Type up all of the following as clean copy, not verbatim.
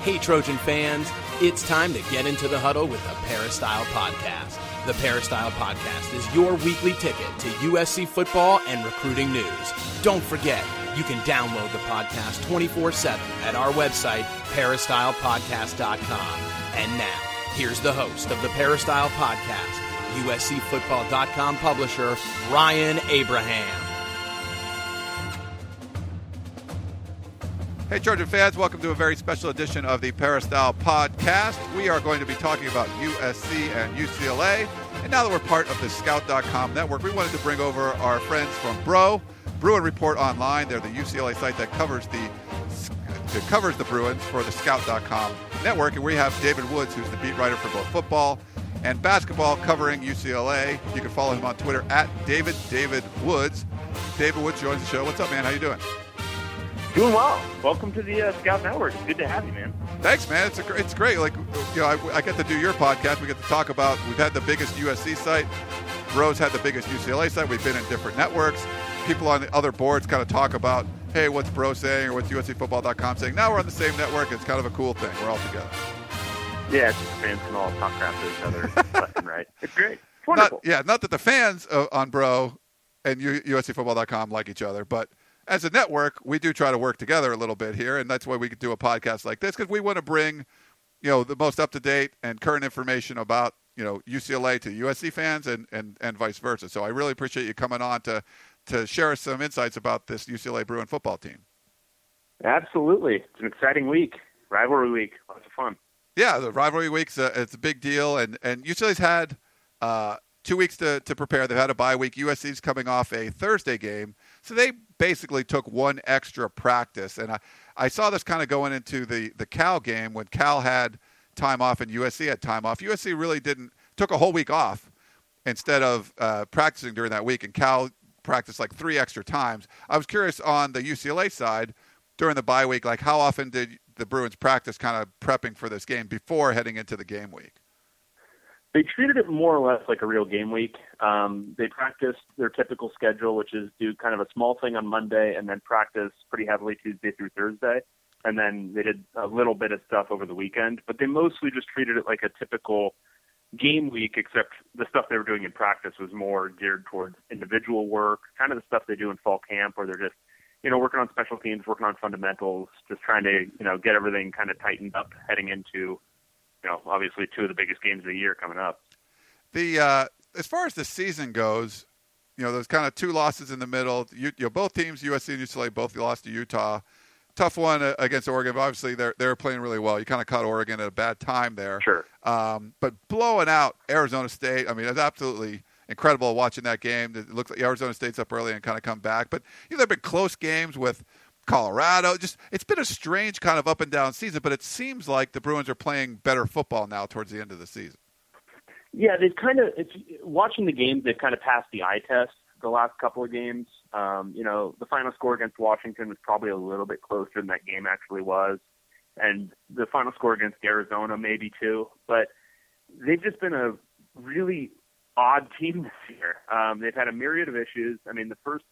Hey, Trojan fans, it's time to get into the huddle with the Peristyle Podcast. The Peristyle Podcast is your weekly ticket to USC football and recruiting news. Don't forget, you can download the podcast 24/7 at our website, peristylepodcast.com. And now, here's the host of the Peristyle Podcast, USCfootball.com publisher, Ryan Abraham. Hey, Trojan fans, welcome to a very special edition of the Peristyle Podcast. We are going to be talking about USC and UCLA. And now that we're part of the Scout.com network, we wanted to bring over our friends from Bruin Report Online. They're the UCLA site that covers the Bruins for the Scout.com network. And we have David Woods, who's the beat writer for both football and basketball, covering UCLA. You can follow him on Twitter at David Woods. David Woods joins the show. What's up, man? How you doing? Doing well. Welcome to the Scout Network. It's good to have you, man. Thanks, man. It's great. Like, you know, I get to do your podcast. We get to talk about. We've had the biggest USC site. Bro's had the biggest UCLA site. We've been in different networks. People on the other boards kind of talk about, hey, what's Bro saying or what's USCfootball.com saying. Now we're on the same network. It's kind of a cool thing. We're all together. Yeah, it's just fans can all talk crap to each other left and right. It's great. It's wonderful. Not that the fans on Bro and USCfootball.com like each other, but as a network, we do try to work together a little bit here, and that's why we could do a podcast like this, because we want to bring, you know, the most up-to-date and current information about, you know, UCLA to USC fans and vice versa. So I really appreciate you coming on to share us some insights about this UCLA Bruin football team. Absolutely. It's an exciting week. Rivalry week. Lots of fun. Yeah, the rivalry week's it's a big deal, and UCLA's had 2 weeks to prepare. They've had a bye week. USC's coming off a Thursday game, so they basically took one extra practice. And I saw this kind of going into the Cal game when Cal had time off and USC had time off. USC really took a whole week off instead of practicing during that week, and Cal practiced like 3 extra times. I was curious on the UCLA side during the bye week, like how often did the Bruins practice kind of prepping for this game before heading into the game week? They treated it more or less like a real game week. They practiced their typical schedule, which is do kind of a small thing on Monday and then practice pretty heavily Tuesday through Thursday. And then they did a little bit of stuff over the weekend. But they mostly just treated it like a typical game week, except the stuff they were doing in practice was more geared towards individual work, kind of the stuff they do in fall camp where they're just, you know, working on special teams, working on fundamentals, just trying to, you know, get everything kind of tightened up heading into, you know, obviously 2 of the biggest games of the year coming up. As far as the season goes, you know, there's kind of 2 losses in the middle. You know, both teams, USC and UCLA, both lost to Utah. Tough one against Oregon, but obviously they're playing really well. You kind of caught Oregon at a bad time there. Sure. But blowing out Arizona State, I mean, it's absolutely incredible watching that game. It looks like Arizona State's up early and kind of come back. But, you know, there have been close games with Colorado. It's been a strange kind of up and down season, but it seems like the Bruins are playing better football now towards the end of the season. Yeah, watching the games, they've kind of passed the eye test the last couple of games. You know, the final score against Washington was probably a little bit closer than that game actually was. And the final score against Arizona maybe too. But they've just been a really odd team this year. They've had a myriad of issues. I mean, the first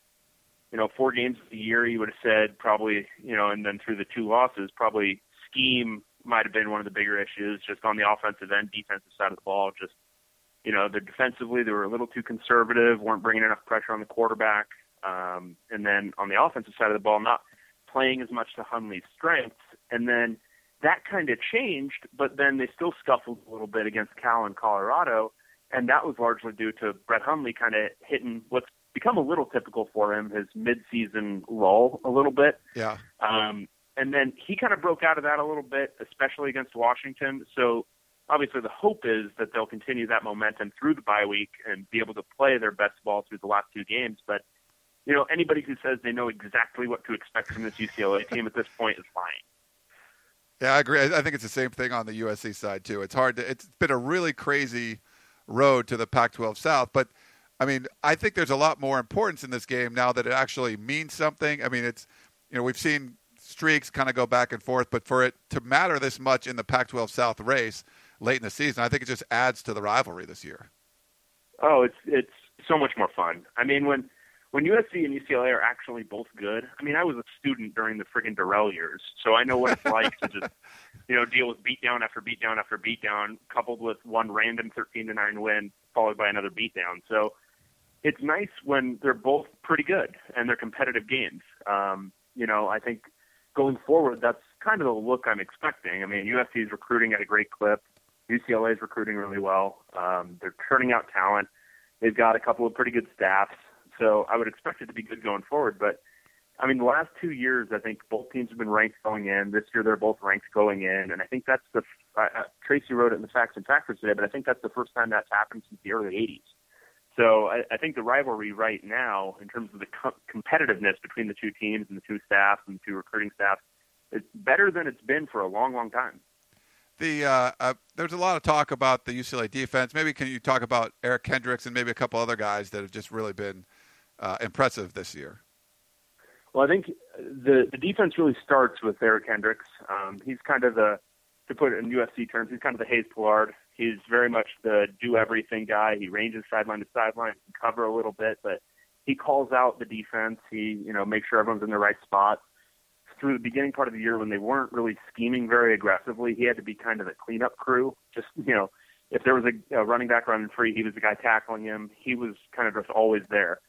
4 games of the year, you would have said probably, you know, and then through the 2 losses, probably scheme might have been one of the bigger issues just on the offensive and defensive side of the ball. Just, you know, defensively, they were a little too conservative, weren't bringing enough pressure on the quarterback. And then on the offensive side of the ball, not playing as much to Hundley's strengths. And then that kind of changed, but then they still scuffled a little bit against Cal and Colorado. And that was largely due to Brett Hundley kind of hitting what's become a little typical for him, his mid-season lull a little bit. Yeah. And then he kind of broke out of that a little bit, especially against Washington. So obviously the hope is that they'll continue that momentum through the bye week and be able to play their best ball through the last 2 games. But, you know, anybody who says they know exactly what to expect from this UCLA team at this point is lying. Yeah, I agree. I think it's the same thing on the USC side too. It's been a really crazy road to the Pac-12 South, but I mean, I think there's a lot more importance in this game now that it actually means something. I mean, it's, you know, we've seen streaks kind of go back and forth, but for it to matter this much in the Pac-12 South race late in the season, I think it just adds to the rivalry this year. Oh, it's so much more fun. I mean, when when USC and UCLA are actually both good, I mean, I was a student during the friggin' Durrell years, so I know what it's like to just, deal with beatdown after beatdown after beatdown, coupled with one random 13-9 win followed by another beatdown. So it's nice when they're both pretty good and they're competitive games. I think going forward, that's kind of the look I'm expecting. I mean, USC is recruiting at a great clip. UCLA is recruiting really well. They're turning out talent. They've got a couple of pretty good staffs. So I would expect it to be good going forward. But, I mean, the last 2 years, I think both teams have been ranked going in. This year, they're both ranked going in. And I think that's Tracy wrote it in the Facts and Factors today, but I think that's the first time that's happened since the early 80s. So I think the rivalry right now, in terms of the competitiveness between the two teams and the two staffs and the two recruiting staffs, is better than it's been for a long, long time. There's a lot of talk about the UCLA defense. Maybe can you talk about Eric Kendricks and maybe a couple other guys that have just really been impressive this year? Well, I think the defense really starts with Eric Kendricks. He's kind of to put it in USC terms, he's kind of the Hayes Pillard. He's very much the do-everything guy. He ranges sideline to sideline, he can cover a little bit, but he calls out the defense. He, makes sure everyone's in the right spot. Through the beginning part of the year when they weren't really scheming very aggressively, he had to be kind of the cleanup crew. Just, if there was a running back running free, he was the guy tackling him. He was kind of just always there.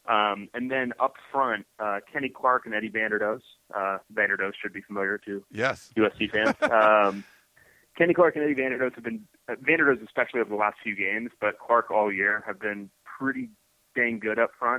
And then up front, Kenny Clark and Eddie Vanderdoes. Vanderdoes should be familiar to USC fans. Kenny Clark and Eddie Vanderdoes have been, Vanderdoes especially over the last few games, but Clark all year have been pretty dang good up front.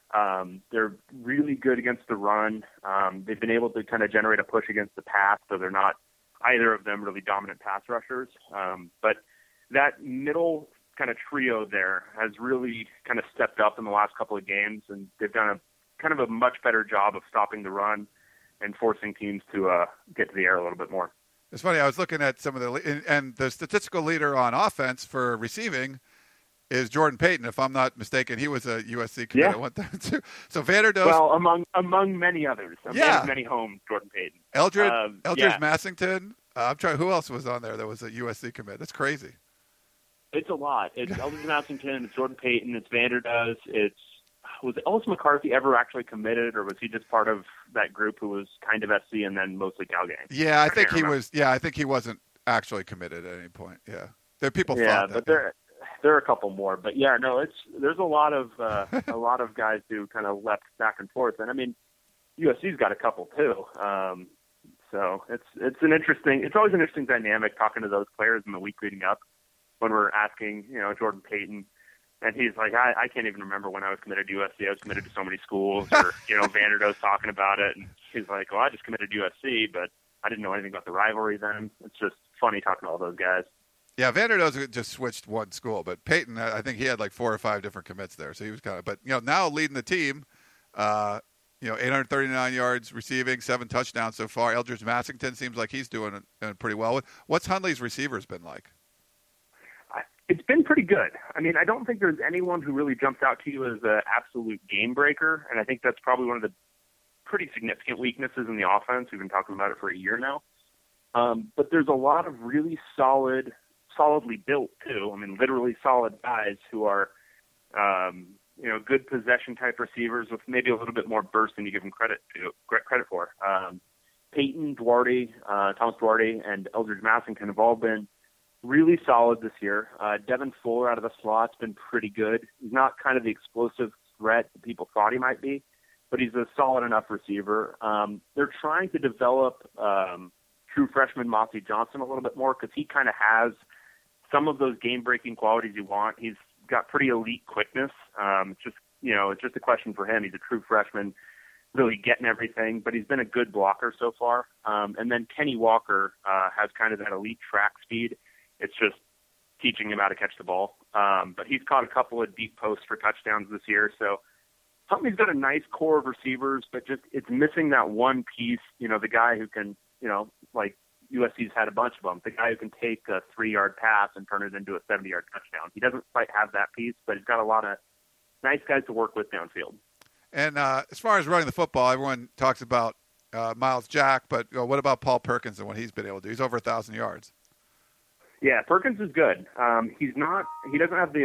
They're really good against the run. They've been able to kind of generate a push against the pass, so they're not either of them really dominant pass rushers. But that middle kind of trio there has really kind of stepped up in the last couple of games, and they've done a kind of a much better job of stopping the run and forcing teams to get to the air a little bit more. It's funny. I was looking at some of the statistical leader on offense for receiving is Jordan Payton. If I'm not mistaken, he was a USC commit at one time too. So Vanderdoes. Well, among many others. Many homes, Jordan Payton. Eldridge Massington. I'm trying. Who else was on there that was a USC commit? That's crazy. It's a lot. It's Eldridge Massington. It's Jordan Payton. It's Vanderdoes. Was Ellis McCarthy ever actually committed, or was he just part of that group who was kind of SC and then mostly Cal gang? Yeah, I think he was. Yeah, I think he wasn't actually committed at any point. Yeah, there are people. Yeah, thought that. But there are a couple more. But yeah, no, there's a lot of guys who kind of left back and forth, and I mean, USC's got a couple too. So it's always an interesting dynamic talking to those players in the week leading up when we're asking, Jordan Payton. And he's like, I can't even remember when I was committed to USC. I was committed to so many schools. Or, Vanderdoes talking about it. And he's like, well, I just committed to USC, but I didn't know anything about the rivalry then. It's just funny talking to all those guys. Yeah, Vanderdoes just switched one school. But Peyton, I think he had like 4 or 5 different commits there. So he was kind of – but, now leading the team, 839 yards receiving, 7 touchdowns so far. Eldridge Massington seems like he's doing pretty well. What's Hundley's receivers been like? It's been pretty good. I mean, I don't think there's anyone who really jumps out to you as an absolute game breaker, and I think that's probably one of the pretty significant weaknesses in the offense. We've been talking about it for a year now. But there's a lot of really solidly built, too. I mean, literally solid guys who are, good possession-type receivers with maybe a little bit more burst than you give them credit for. Peyton, Thomas Duarte, and Eldridge Massington have all been really solid this year. Devin Fuller out of the slot's been pretty good. He's not kind of the explosive threat that people thought he might be, but he's a solid enough receiver. They're trying to develop true freshman Mossy Johnson a little bit more because he kind of has some of those game-breaking qualities you want. He's got pretty elite quickness. It's just a question for him. He's a true freshman, really getting everything, but he's been a good blocker so far. And then Kenny Walker has kind of that elite track speed. It's just teaching him how to catch the ball. But he's caught a couple of deep posts for touchdowns this year. So Huntley's got a nice core of receivers, but just it's missing that one piece, the guy who can, like USC's had a bunch of them, the guy who can take a 3-yard pass and turn it into a 70-yard touchdown. He doesn't quite have that piece, but he's got a lot of nice guys to work with downfield. And as far as running the football, everyone talks about Miles Jack, but what about Paul Perkins and what he's been able to do? He's over 1,000 yards. Yeah, Perkins is good. He doesn't have the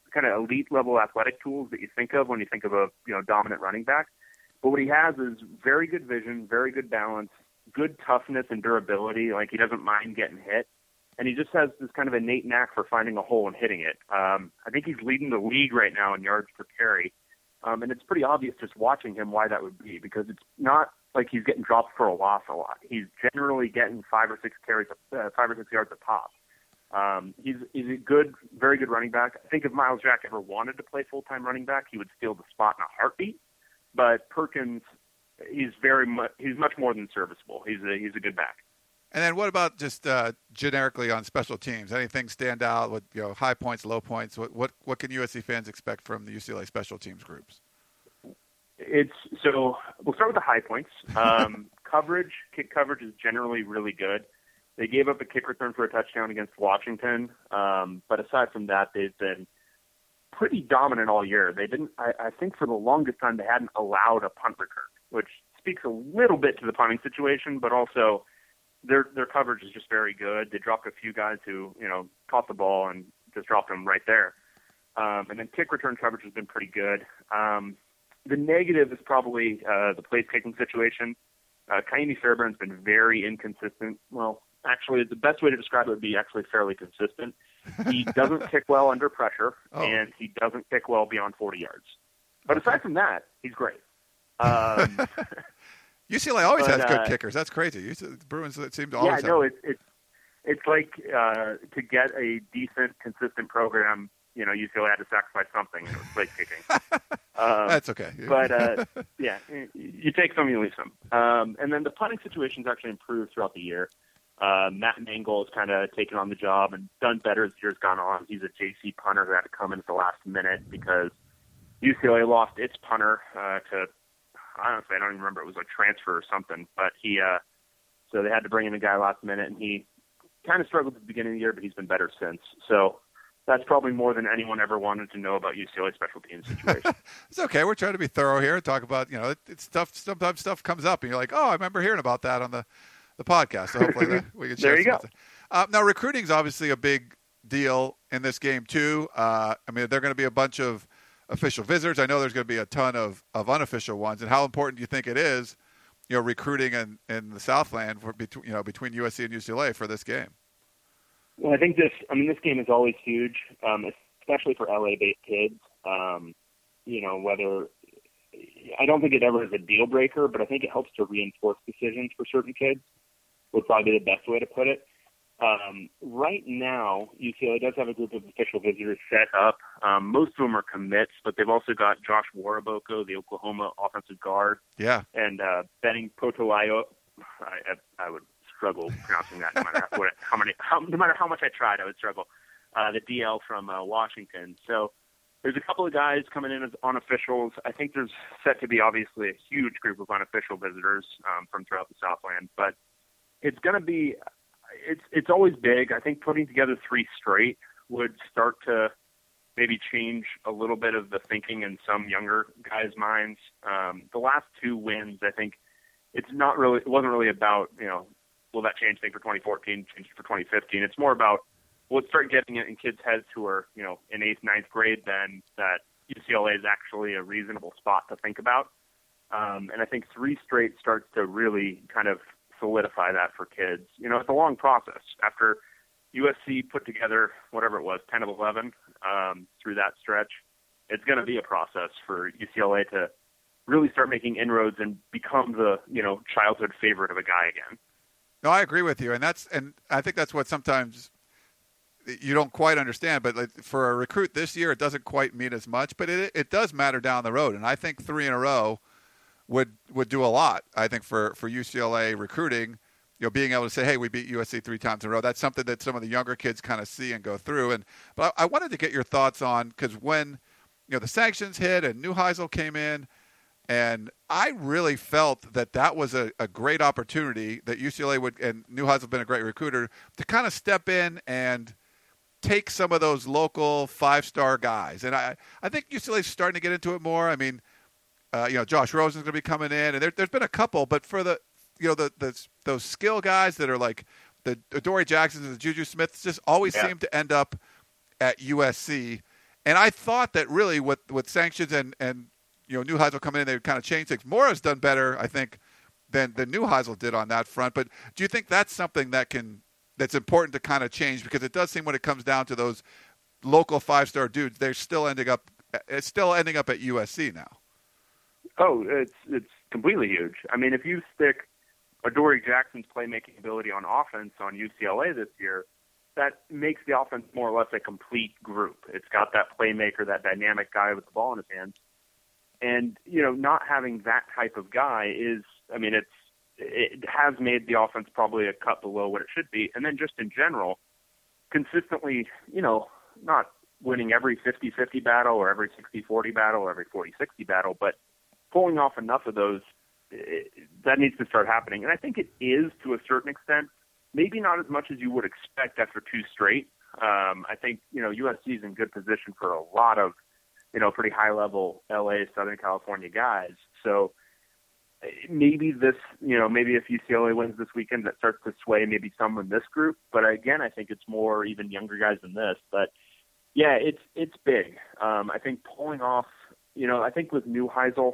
kind of elite level athletic tools that you think of when you think of a dominant running back. But what he has is very good vision, very good balance, good toughness and durability. Like, he doesn't mind getting hit. And he just has this kind of innate knack for finding a hole and hitting it. I think he's leading the league right now in yards per carry. And it's pretty obvious just watching him why that would be, because it's not like he's getting dropped for a loss a lot. He's generally getting 5 or 6 yards a pop. He's a good, very good running back. I think if Miles Jack ever wanted to play full-time running back, he would steal the spot in a heartbeat. But Perkins, he's much more than serviceable. He's a good back. And then what about just generically on special teams? Anything stand out with high points, low points? What can USC fans expect from the UCLA special teams groups? So we'll start with the high points. Kick coverage is generally really good. They gave up a kick return for a touchdown against Washington, but aside from that, they've been pretty dominant all year. They didn't. I think for the longest time they hadn't allowed a punt return, which speaks a little bit to the punting situation, but also their coverage is just very good. They dropped a few guys who caught the ball and just dropped them right there. And then kick return coverage has been pretty good. The negative is probably the place kicking situation. Kaimi Fairbairn's been very inconsistent. Well, actually, the best way to describe it would be actually fairly consistent. He doesn't kick well under pressure, and he doesn't kick well beyond 40 yards. But aside from that, he's great. UCLA always has good kickers. That's crazy. The Bruins seem to always have. Yeah, no, it's like to get a decent, consistent program, UCLA had to sacrifice something, and it was place kicking. That's okay. But, yeah, you take some, you leave some. And then the punting situation's actually improved throughout the year. Matt Mangle has kind of taken on the job and done better as the year's gone on. He's a JC punter who had to come in at the last minute because UCLA lost its punter to, honestly, I don't even remember. It was a transfer or something. But so they had to bring in a guy last minute, and he kind of struggled at the beginning of the year, but he's been better since. So that's probably more than anyone ever wanted to know about UCLA special teams situation. It's okay. We're trying to be thorough here and talk about, it's stuff. Sometimes stuff comes up, and you're like, oh, I remember hearing about that on the podcast. So hopefully we can share. There you go. Now, recruiting is obviously a big deal in this game too. I mean, there are going to be a bunch of official visitors. I know there's going to be a ton of unofficial ones. And how important do you think it is, recruiting in the Southland between USC and UCLA for this game? Well, I think this game is always huge, especially for LA-based kids. Whether I don't think it ever is a deal breaker, but I think it helps to reinforce decisions for certain kids. Would probably be the best way to put it. Right now, UCLA does have a group of official visitors set up. Most of them are commits, but they've also got Josh Waraboko, the Oklahoma offensive guard. Yeah. And Benning Potoaio. I would struggle pronouncing that no matter how much I tried, I would struggle. The DL from Washington. So there's a couple of guys coming in as unofficials. I think there's set to be obviously a huge group of unofficial visitors from throughout the Southland, but it's going to be it's always big. I think putting together 3 straight would start to maybe change a little bit of the thinking in some younger guys' minds. The last 2 wins, I think it wasn't really about, will that change thing for 2014, change it for 2015. It's more about, let's start getting it in kids' heads who are, in 8th, 9th grade then that UCLA is actually a reasonable spot to think about. And I think 3 straight starts to really kind of solidify that for kids. It's a long process. After USC put together whatever it was, 10 of 11 through that stretch, it's going to be a process for UCLA to really start making inroads and become the childhood favorite of a guy again. No, I agree with you, and I think that's what sometimes you don't quite understand. But for a recruit this year, it doesn't quite mean as much, but it does matter down the road. And I think 3 in a row would do a lot. I think for UCLA recruiting, being able to say, hey, we beat USC 3 times in a row. That's something that some of the younger kids kind of see and go through. But I wanted to get your thoughts on, because when the sanctions hit and Neuheisel came in, and I really felt that was a great opportunity that UCLA would, and Neuheisel has been a great recruiter, to kind of step in and take some of those local 5-star guys. And I think UCLA is starting to get into it more. I mean, Josh Rosen's going to be coming in, and there's been a couple, but for those skill guys that are like the Dory Jacksons and the Juju Smiths just always seem to end up at USC. And I thought that really with sanctions and Neuheisel coming in, they would kind of change things. Mora's done better, I think, than Neuheisel did on that front. But do you think that's something that's important to kind of change? Because it does seem when it comes down to those local 5-star dudes, they're still ending up at USC now. Oh, it's completely huge. I mean, if you stick Adoree Jackson's playmaking ability on offense on UCLA this year, that makes the offense more or less a complete group. It's got that playmaker, that dynamic guy with the ball in his hands. And, not having that type of guy it has made the offense probably a cut below what it should be. And then just in general, consistently, not winning every 50-50 battle or every 60-40 battle or every 40-60 battle, but pulling off enough of those, that needs to start happening. And I think it is to a certain extent, maybe not as much as you would expect after 2 straight. I think, USC is in good position for a lot of, pretty high-level LA, Southern California guys. So maybe maybe if UCLA wins this weekend, that starts to sway maybe some in this group. But again, I think it's more even younger guys than this. But yeah, it's big. I think pulling off, I think with Neuheisel,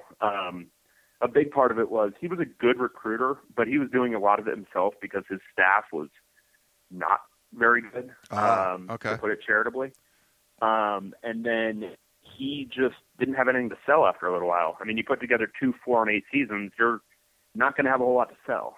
a big part of it was he was a good recruiter, but he was doing a lot of it himself because his staff was not very good, to put it charitably. And then he just didn't have anything to sell after a little while. I mean, you put together 2 4-8 seasons, you're not going to have a whole lot to sell.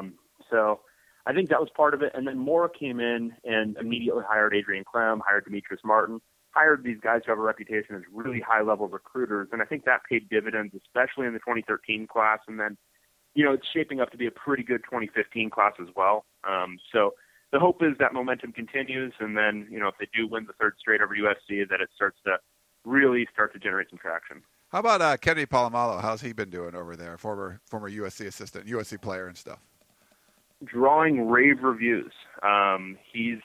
So I think that was part of it. And then Mora came in and immediately hired Adrian Clem, hired Demetrius Martin, hired these guys who have a reputation as really high-level recruiters. And I think that paid dividends, especially in the 2013 class. And then, it's shaping up to be a pretty good 2015 class as well. So the hope is that momentum continues. And then, if they do win the 3rd straight over USC, that it starts to really generate some traction. How about Kennedy Palomalo? How's he been doing over there? Former USC assistant, USC player and stuff. Drawing rave reviews. The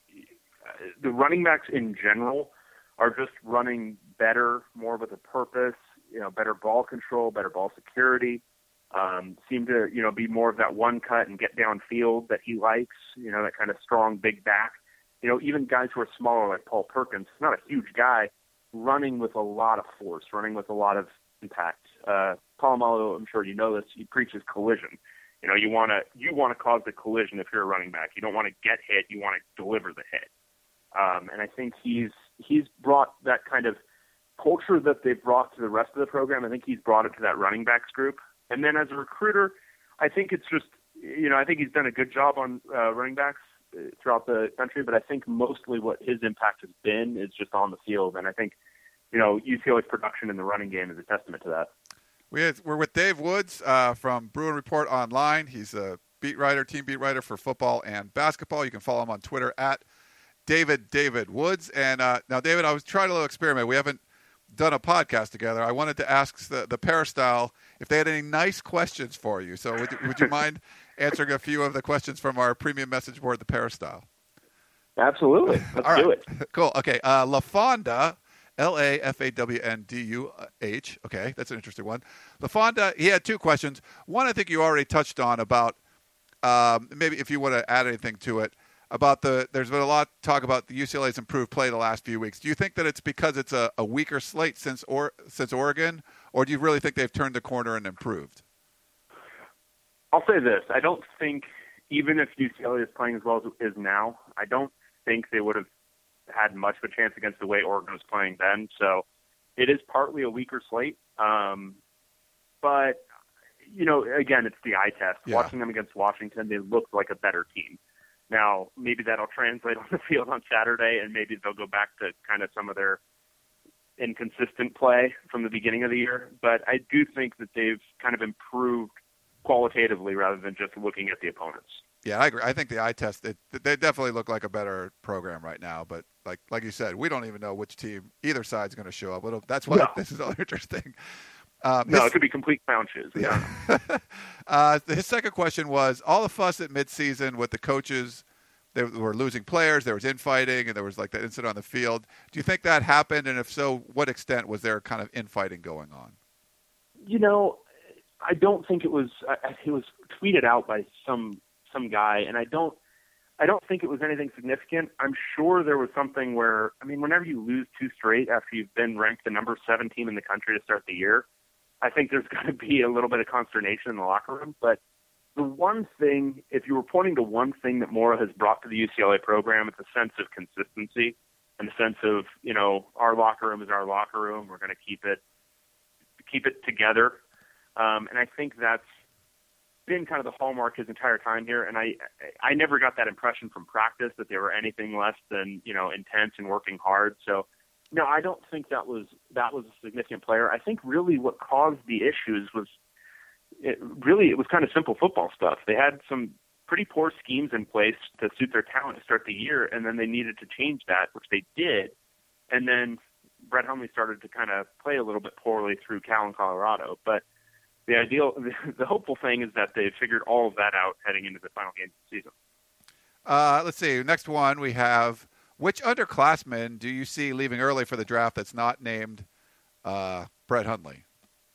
running backs in general are just running better, more with a purpose, better ball control, better ball security, seem to, be more of that one cut and get downfield that he likes, that kind of strong, big back. Even guys who are smaller like Paul Perkins, not a huge guy, running with a lot of force, running with a lot of impact. Palomalo, I'm sure you know this, he preaches collision. You want to cause the collision if you're a running back. You don't want to get hit. You want to deliver the hit. And I think he's brought that kind of culture that they've brought to the rest of the program. I think he's brought it to that running backs group. And then as a recruiter, I think it's just, I think he's done a good job on running backs throughout the country. But I think mostly what his impact has been is just on the field. And I think, UCLA's production in the running game is a testament to that. We're with Dave Woods from Bruin Report Online. He's a team beat writer for football and basketball. You can follow him on Twitter at David Woods. And now, David, I was trying a little experiment. We haven't done a podcast together. I wanted to ask the Peristyle if they had any nice questions for you. So would you mind answering a few of the questions from our premium message board, the Peristyle? Absolutely. Let's do it. Cool. Okay. LaFonda, LaFawnduh. Okay, that's an interesting one. LaFonda, he had 2 questions. One I think you already touched on about maybe if you want to add anything to it, about there's been a lot of talk about the UCLA's improved play the last few weeks. Do you think that it's because it's a weaker slate since Oregon, or do you really think they've turned the corner and improved? I'll say this. I don't think, even if UCLA is playing as well as it is now, I don't think they would have had much of a chance against the way Oregon was playing then. So it is partly a weaker slate. But, again, it's the eye test. Yeah. Watching them against Washington, they looked like a better team. Now, maybe that'll translate on the field on Saturday, and maybe they'll go back to kind of some of their inconsistent play from the beginning of the year. But I do think that they've kind of improved qualitatively rather than just looking at the opponents. Yeah, I agree. I think the eye test, they definitely look like a better program right now. But like you said, we don't even know which team either side's going to show up. That's why this is all interesting. It could be complete clown shoes. Yeah. His second question was, all the fuss at midseason with the coaches, they were losing players, there was infighting, and there was like that incident on the field. Do you think that happened? And if so, what extent was there kind of infighting going on? I don't think it was tweeted out by some guy, and I I don't think it was anything significant. I'm sure there was something where, I mean, whenever you lose 2 straight after you've been ranked the number 7 team in the country to start the year, I think there's going to be a little bit of consternation in the locker room. But the one thing, if you were pointing to one thing that Mora has brought to the UCLA program, it's a sense of consistency and a sense of, our locker room is our locker room. We're going to keep it together. And I think that's been kind of the hallmark his entire time here. And I never got that impression from practice that they were anything less than, intense and working hard. So, no, I don't think that was a significant player. I think really what caused the issues was it was kind of simple football stuff. They had some pretty poor schemes in place to suit their talent to start the year, and then they needed to change that, which they did. And then Brett Hundley started to kind of play a little bit poorly through Cal and Colorado. But the hopeful thing is that they figured all of that out heading into the final game of the season. Let's see. Next one we have, which underclassmen do you see leaving early for the draft that's not named Brett Hundley?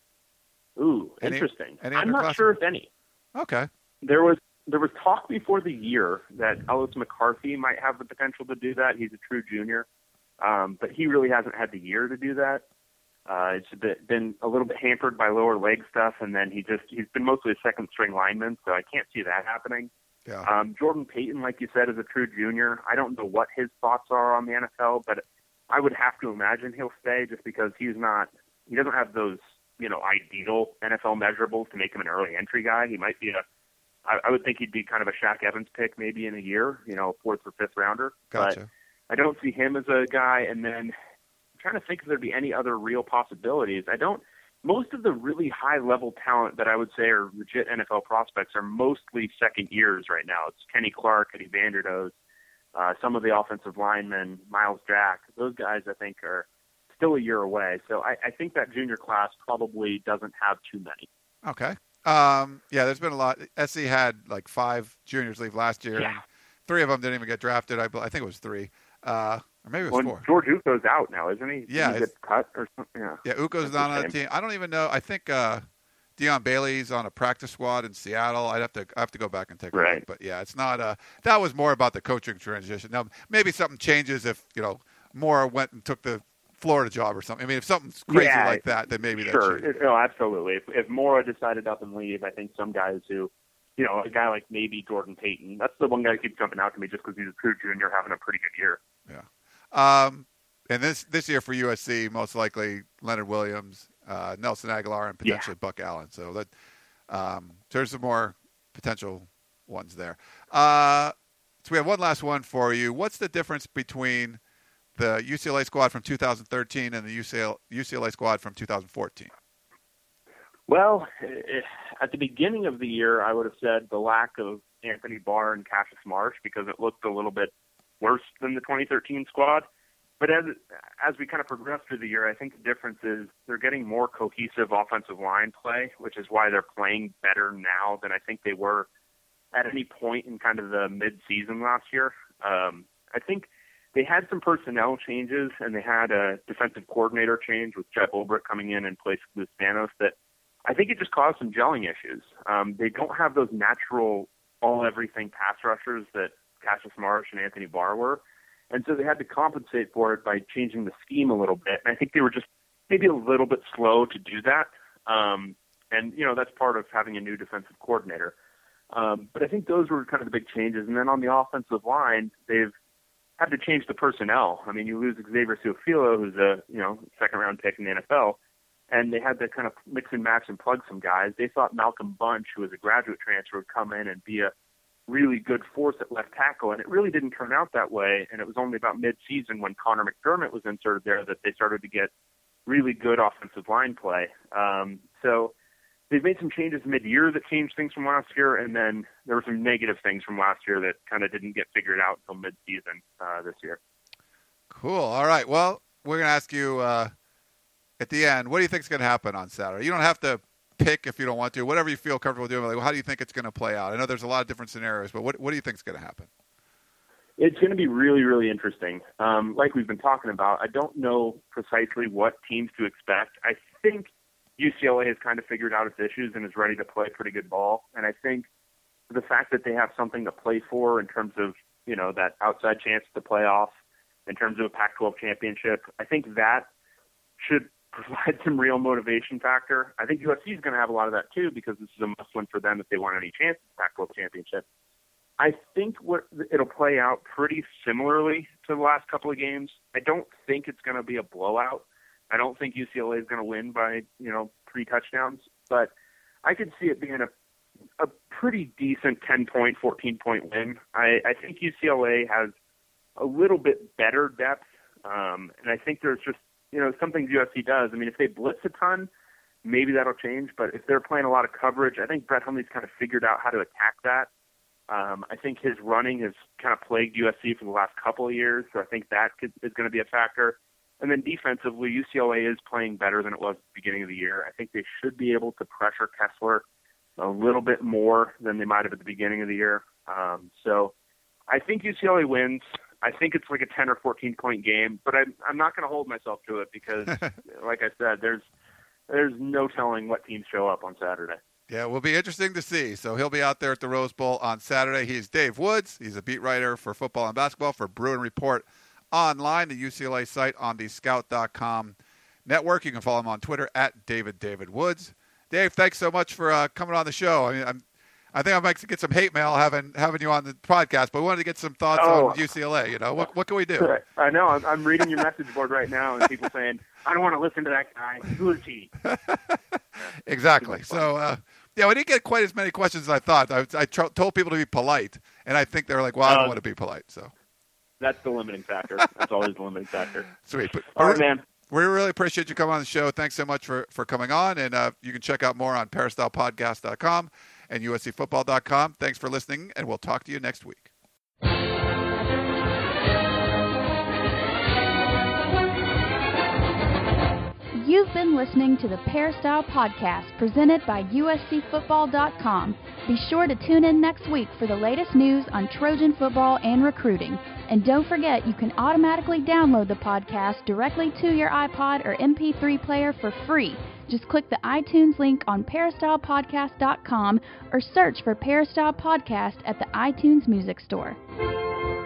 Ooh, interesting. Any I'm not sure if any. Okay. There was talk before the year that Ellis McCarthy might have the potential to do that. He's a true junior, but he really hasn't had the year to do that. It's been a little bit hampered by lower leg stuff, and then he's been mostly a second-string lineman, so I can't see that happening. Yeah. Jordan Payton, like you said, is a true junior. I don't know what his thoughts are on the NFL, but I would have to imagine he'll stay just because he doesn't have those ideal NFL measurables to make him an early entry guy. He might be I would think he'd be kind of a Shaq Evans pick maybe in a year, 4th or 5th rounder. Gotcha. But I don't see him as a guy. And then I'm trying to think if there'd be any other real possibilities. Most of the really high level talent that I would say are legit NFL prospects are mostly second years right now. It's Kenny Clark, Eddie Vanderdoes, some of the offensive linemen, Miles Jack. Those guys I think are still a year away. So I think that junior class probably doesn't have too many. Okay. Yeah, there's been a lot. SC had like 5 juniors leave last year. Yeah. And 3 of them didn't even get drafted. I think it was 3. Or maybe it was 4. George Uko's out now, isn't he? Yeah. Did he get cut or something? Yeah, Uko's not on the team. I don't even know. I think Deion Bailey's on a practice squad in Seattle. I have to go back and take a look. But yeah, it's not. That was more about the coaching transition. Now maybe something changes if Mora went and took the Florida job or something. I mean, if something's crazy like that, then maybe sure. That changes. No, absolutely. If Mora decided up and leave, I think some guys who, a guy like maybe Jordan Payton, that's the one guy who keeps jumping out to me just because he's a true junior having a pretty good year. Yeah. And this year for USC, most likely Leonard Williams, Nelson Aguilar, and potentially Buck Allen. So that there's some more potential ones there. So we have one last one for you. What's the difference between the UCLA squad from 2013 and the UCLA squad from 2014? Well, at the beginning of the year, I would have said the lack of Anthony Barr and Cassius Marsh because it looked a little bit worse than the 2013 squad. But as we kind of progress through the year, I think the difference is they're getting more cohesive offensive line play, which is why they're playing better now than I think they were at any point in kind of the mid-season last year. I think they had some personnel changes, and they had a defensive coordinator change with Jeff Ulbrich coming in place of Lou Spanos that I think it just caused some gelling issues. They don't have those natural all-everything pass rushers that Cassius Marsh and Anthony Barr were. And so they had to compensate for it by changing the scheme a little bit. And I think they were just maybe a little bit slow to do that. And, that's part of having a new defensive coordinator. But I think those were kind of the big changes. And then on the offensive line, they've had to change the personnel. I mean, you lose Xavier Su'a-Filo, who's a, second-round pick in the NFL. And they had to kind of mix and match and plug some guys. They thought Malcolm Bunch, who was a graduate transfer, would come in and be a really good force at left tackle, and it really didn't turn out that way. And it was only about mid-season when Connor McDermott was inserted there that they started to get really good offensive line play. So they've made some changes mid-year that changed things from last year, and then there were some negative things from last year that kind of didn't get figured out until mid-season this year. Cool. All right. Well, we're going to ask you at the end, what do you think is going to happen on Saturday? You don't have to pick if you don't want to. Whatever you feel comfortable doing. Like, how do you think it's going to play out? I know there's a lot of different scenarios, but what do you think is going to happen? It's going to be really, really interesting. Like we've been talking about, I don't know precisely what teams to expect. I think UCLA has kind of figured out its issues and is ready to play pretty good ball. And I think the fact that they have something to play for in terms of that outside chance at the playoff in terms of a Pac-12 championship. I think that should provide some real motivation factor. I think USC is going to have a lot of that too, because this is a must-win for them if they want any chance at the Pac-12 championship. I think it'll play out pretty similarly to the last couple of games. I don't think it's going to be a blowout. I don't think UCLA is going to win by 3 touchdowns, but I could see it being a pretty decent 10-point, 14-point win. I think UCLA has a little bit better depth, and I think there's just some things USC does. I mean, if they blitz a ton, maybe that'll change, but if they're playing a lot of coverage, I think Brett Hundley's kind of figured out how to attack that. I think his running has kind of plagued USC for the last couple of years, so I think that is going to be a factor. And then defensively, UCLA is playing better than it was at the beginning of the year. I think they should be able to pressure Kessler a little bit more than they might have at the beginning of the year. So I think UCLA wins. I think it's like a 10 or 14-point game, but I'm not going to hold myself to it because, like I said, there's no telling what teams show up on Saturday. Yeah, it will be interesting to see. So he'll be out there at the Rose Bowl on Saturday. He's Dave Woods. He's a beat writer for football and basketball for Bruin Report Online, the UCLA site on the Scout.com network. You can follow him on Twitter at David Woods. Dave, thanks so much for coming on the show. I mean, I think I might get some hate mail having you on the podcast, but we wanted to get some thoughts on UCLA. What can we do? I know. I'm reading your message board right now, and people saying, I don't want to listen to that guy. Who is he? Exactly. So, we didn't get quite as many questions as I thought. I told people to be polite, and I think they're like, well, I don't want to be polite. So that's the limiting factor. That's always the limiting factor. Sweet. But all right, man. We really appreciate you coming on the show. Thanks so much for coming on, and you can check out more on peristylepodcast.com and uscfootball.com. Thanks for listening, and we'll talk to you next week. You've been listening to the Peristyle Podcast presented by USCFootball.com. Be sure to tune in next week for the latest news on Trojan football and recruiting. And don't forget, you can automatically download the podcast directly to your iPod or MP3 player for free. Just click the iTunes link on peristylepodcast.com or search for Peristyle Podcast at the iTunes Music Store.